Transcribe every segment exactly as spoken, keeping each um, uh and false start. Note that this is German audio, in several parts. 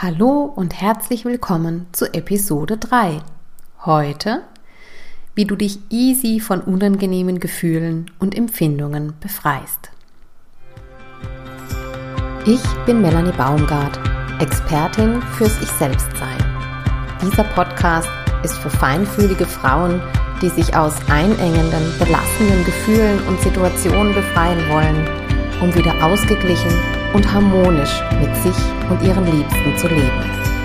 Hallo und herzlich willkommen zu Episode drei. Heute, wie du dich easy von unangenehmen Gefühlen und Empfindungen befreist. Ich bin Melanie Baumgart, Expertin fürs Ich-Selbst-Sein. Dieser Podcast ist für feinfühlige Frauen, die sich aus einengenden, belastenden Gefühlen und Situationen befreien wollen, um wieder ausgeglichen und harmonisch mit sich und ihren Liebsten zu leben.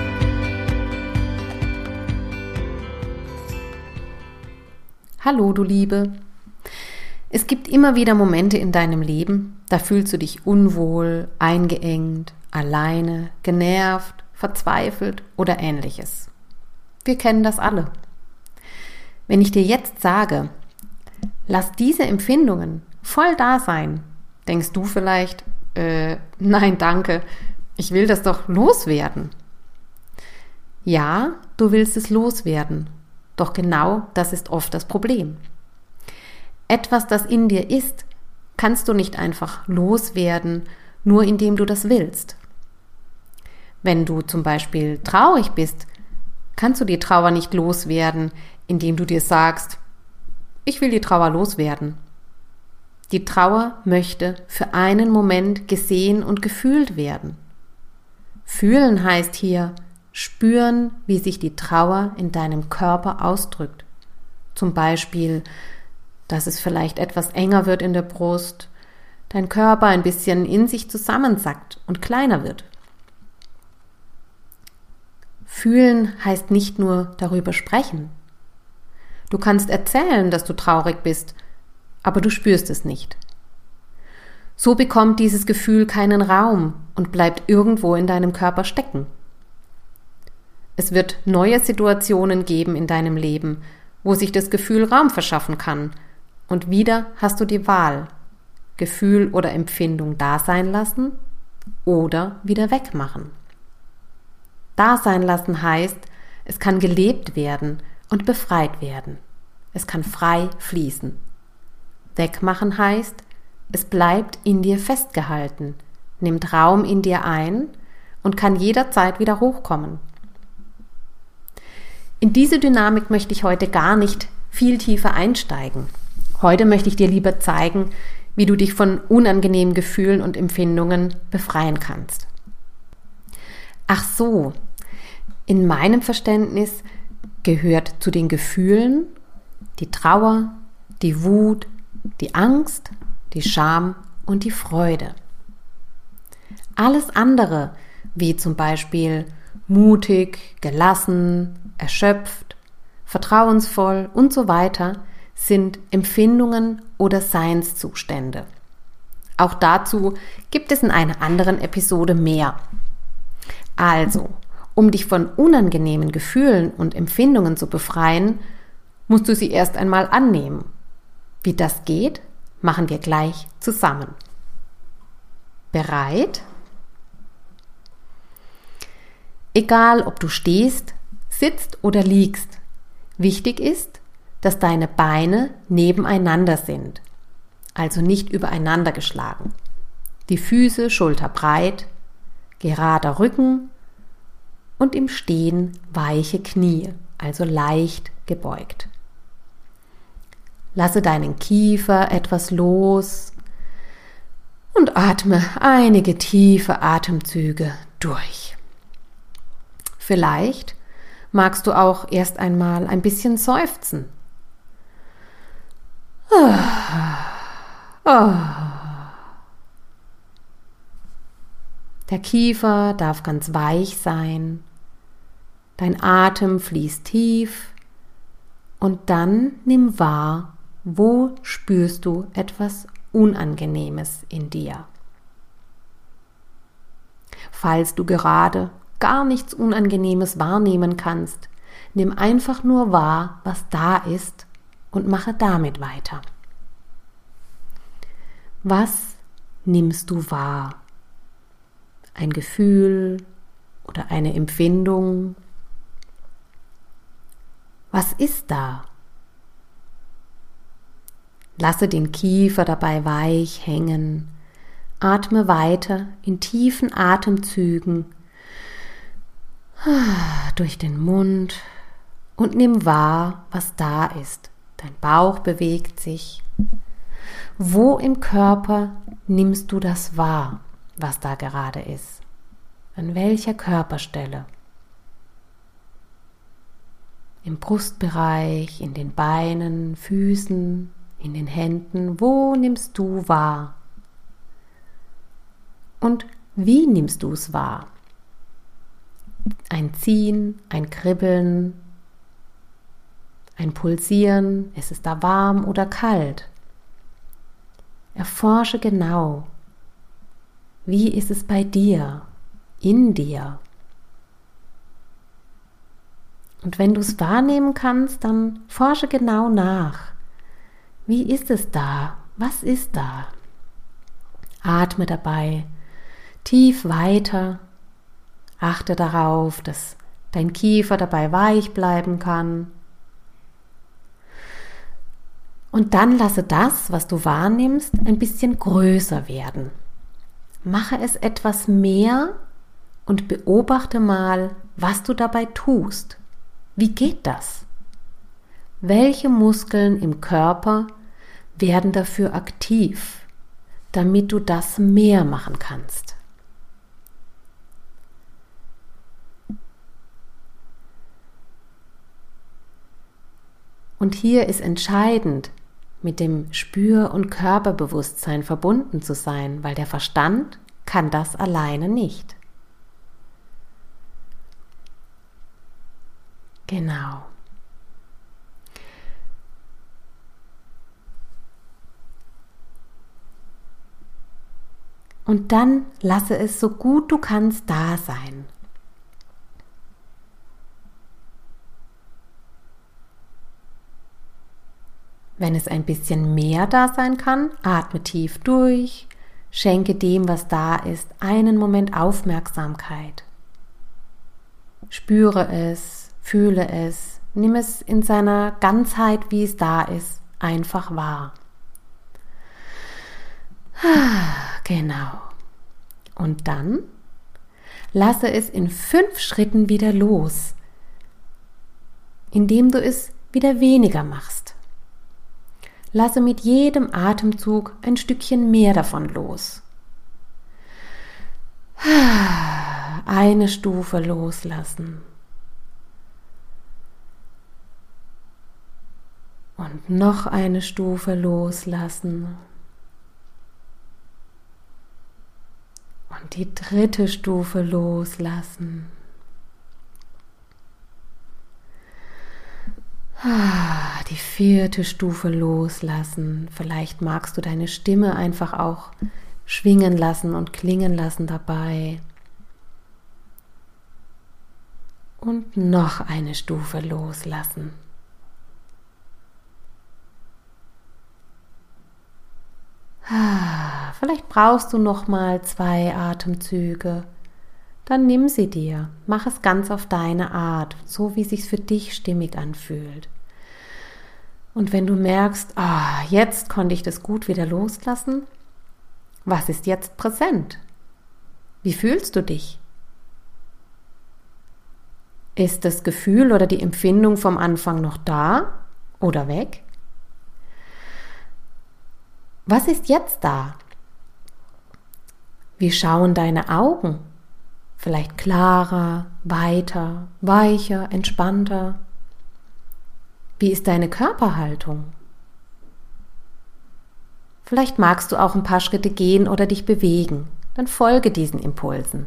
Hallo du Liebe! Es gibt immer wieder Momente in deinem Leben, da fühlst du dich unwohl, eingeengt, alleine, genervt, verzweifelt oder ähnliches. Wir kennen das alle. Wenn ich dir jetzt sage, lass diese Empfindungen voll da sein, denkst du vielleicht, äh, nein, danke, ich will das doch loswerden. Ja, du willst es loswerden, doch genau das ist oft das Problem. Etwas, das in dir ist, kannst du nicht einfach loswerden, nur indem du das willst. Wenn du zum Beispiel traurig bist, kannst du die Trauer nicht loswerden, indem du dir sagst, ich will die Trauer loswerden. Die Trauer möchte für einen Moment gesehen und gefühlt werden. Fühlen heißt hier, spüren, wie sich die Trauer in deinem Körper ausdrückt. Zum Beispiel, dass es vielleicht etwas enger wird in der Brust, dein Körper ein bisschen in sich zusammensackt und kleiner wird. Fühlen heißt nicht nur darüber sprechen. Du kannst erzählen, dass du traurig bist, aber du spürst es nicht. So bekommt dieses Gefühl keinen Raum und bleibt irgendwo in deinem Körper stecken. Es wird neue Situationen geben in deinem Leben, wo sich das Gefühl Raum verschaffen kann. Und wieder hast du die Wahl, Gefühl oder Empfindung da sein lassen oder wieder wegmachen. Da sein lassen heißt, es kann gelebt werden und befreit werden. Es kann frei fließen. Wegmachen heißt, es bleibt in dir festgehalten, nimmt Raum in dir ein und kann jederzeit wieder hochkommen. In diese Dynamik möchte ich heute gar nicht viel tiefer einsteigen. Heute möchte ich dir lieber zeigen, wie du dich von unangenehmen Gefühlen und Empfindungen befreien kannst. Ach so, in meinem Verständnis gehört zu den Gefühlen die Trauer, die Wut, die Angst, die Scham und die Freude. Alles andere, wie zum Beispiel mutig, gelassen, erschöpft, vertrauensvoll und so weiter, sind Empfindungen oder Seinszustände. Auch dazu gibt es in einer anderen Episode mehr. Also, um dich von unangenehmen Gefühlen und Empfindungen zu befreien, musst du sie erst einmal annehmen. Wie das geht, machen wir gleich zusammen. Bereit? Egal, ob du stehst, sitzt oder liegst, wichtig ist, dass deine Beine nebeneinander sind, also nicht übereinander geschlagen. Die Füße schulterbreit, gerader Rücken und im Stehen weiche Knie, also leicht gebeugt. Lasse deinen Kiefer etwas los und atme einige tiefe Atemzüge durch. Vielleicht magst du auch erst einmal ein bisschen seufzen. Der Kiefer darf ganz weich sein, dein Atem fließt tief und dann nimm wahr, wo spürst du etwas Unangenehmes in dir. Falls du gerade gar nichts Unangenehmes wahrnehmen kannst, nimm einfach nur wahr, was da ist und mache damit weiter. Was nimmst du wahr? Ein Gefühl oder eine Empfindung? Was ist da? Lasse den Kiefer dabei weich hängen, atme weiter in tiefen Atemzügen durch den Mund und nimm wahr, was da ist. Dein Bauch bewegt sich. Wo im Körper nimmst du das wahr, was da gerade ist? An welcher Körperstelle? Im Brustbereich, in den Beinen, Füßen, in den Händen. Wo nimmst du wahr? Und wie nimmst du es wahr? Ein Ziehen, ein Kribbeln, ein Pulsieren, ist es da warm oder kalt? Erforsche genau, wie ist es bei dir, in dir? Und wenn du es wahrnehmen kannst, dann forsche genau nach. Wie ist es da? Was ist da? Atme dabei tief weiter. Achte darauf, dass dein Kiefer dabei weich bleiben kann. Und dann lasse das, was du wahrnimmst, ein bisschen größer werden. Mache es etwas mehr und beobachte mal, was du dabei tust. Wie geht das? Welche Muskeln im Körper werden dafür aktiv, damit du das mehr machen kannst? Und hier ist entscheidend, mit dem Spür- und Körperbewusstsein verbunden zu sein, weil der Verstand kann das alleine nicht. Genau. Und dann lasse es so gut du kannst da sein. Wenn es ein bisschen mehr da sein kann, atme tief durch, schenke dem, was da ist, einen Moment Aufmerksamkeit. Spüre es, fühle es, nimm es in seiner Ganzheit, wie es da ist, einfach wahr. Genau. Und dann lasse es in fünf Schritten wieder los, indem du es wieder weniger machst. Lasse mit jedem Atemzug ein Stückchen mehr davon los. Eine Stufe loslassen. Und noch eine Stufe loslassen. Und die dritte Stufe loslassen. Die vierte Stufe loslassen. Vielleicht magst du deine Stimme einfach auch schwingen lassen und klingen lassen dabei. Und noch eine Stufe loslassen. Vielleicht brauchst du noch mal zwei Atemzüge. Dann nimm sie dir. Mach es ganz auf deine Art, so wie es sich für dich stimmig anfühlt. Und wenn du merkst, ah, jetzt konnte ich das gut wieder loslassen, was ist jetzt präsent? Wie fühlst du dich? Ist das Gefühl oder die Empfindung vom Anfang noch da oder weg? Was ist jetzt da? Wie schauen deine Augen? Vielleicht klarer, weiter, weicher, entspannter. Wie ist deine Körperhaltung? Vielleicht magst du auch ein paar Schritte gehen oder dich bewegen. Dann folge diesen Impulsen.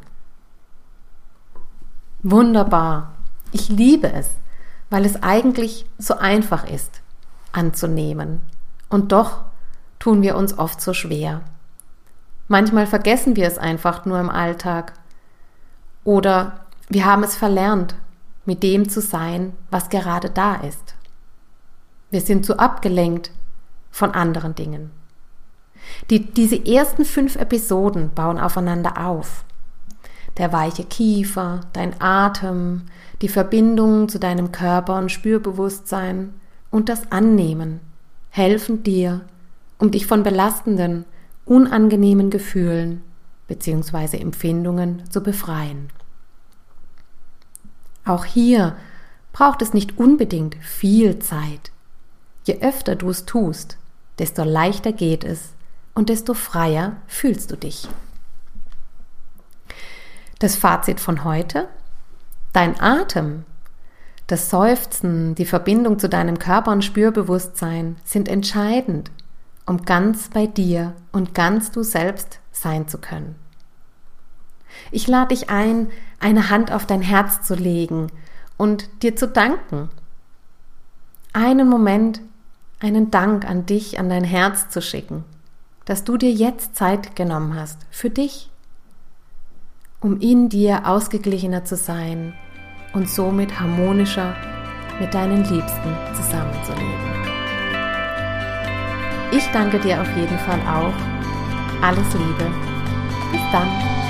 Wunderbar. Ich liebe es, weil es eigentlich so einfach ist, anzunehmen. Und doch tun wir uns oft so schwer. Manchmal vergessen wir es einfach nur im Alltag. Oder wir haben es verlernt, mit dem zu sein, was gerade da ist. Wir sind zu abgelenkt von anderen Dingen. Die, diese ersten fünf Episoden bauen aufeinander auf. Der weiche Kiefer, dein Atem, die Verbindung zu deinem Körper und Spürbewusstsein und das Annehmen helfen dir, um dich von belastenden, unangenehmen Gefühlen bzw. Empfindungen zu befreien. Auch hier braucht es nicht unbedingt viel Zeit. Je öfter du es tust, desto leichter geht es und desto freier fühlst du dich. Das Fazit von heute: Dein Atem, das Seufzen, die Verbindung zu deinem Körper und Spürbewusstsein sind entscheidend, um ganz bei dir und ganz du selbst sein zu können. Ich lade dich ein, eine Hand auf dein Herz zu legen und dir zu danken. Einen Moment, einen Dank an dich, an dein Herz zu schicken, dass du dir jetzt Zeit genommen hast für dich, um in dir ausgeglichener zu sein und somit harmonischer mit deinen Liebsten zusammenzuleben. Ich danke dir auf jeden Fall auch. Alles Liebe. Bis dann.